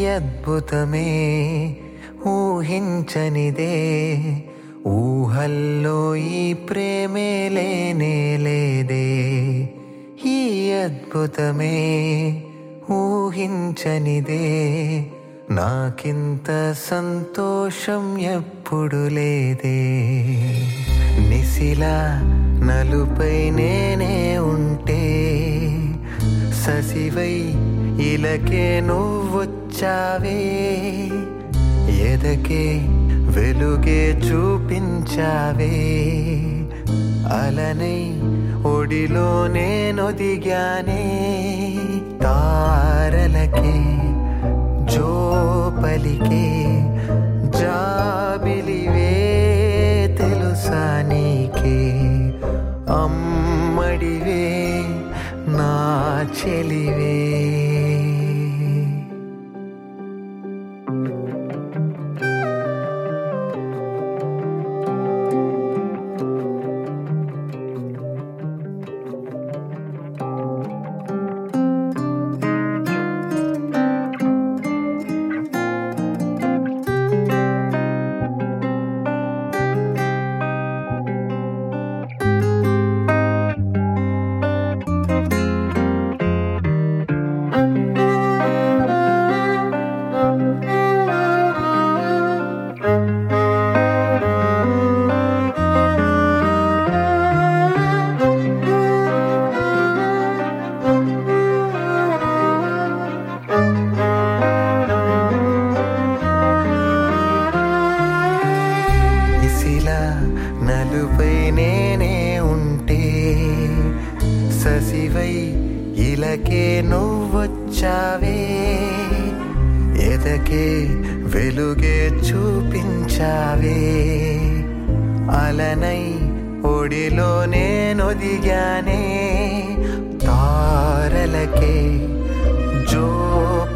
అద్భుతమే ఊహించనిదే, ఊహల్లో ఈ ప్రేమే లేనే లేదే. ఈ అద్భుతమే ఊహించనిదే, నాకింత సంతోషం ఎప్పుడు లేదే. నిశిలా నలుపై నేనే ఉంటే, ససివై ఇలకే నువ్వొచ్చావే. ఎదకే వెలుగే చూపించావే, అలనై ఒడిలో నేనొదిగానే. తారలకే జోపలికే జాబిలివే తెలుసా నీకే. అమ్మడివే నా చెలివే. నలుపై నేనే ఉంటే, ససివై ఇలకే నువ్వొచ్చావే. ఎదకే వెలుగే చూపించావే, అలనై ఒడిలో నేనొదిగానే. తారలకే జో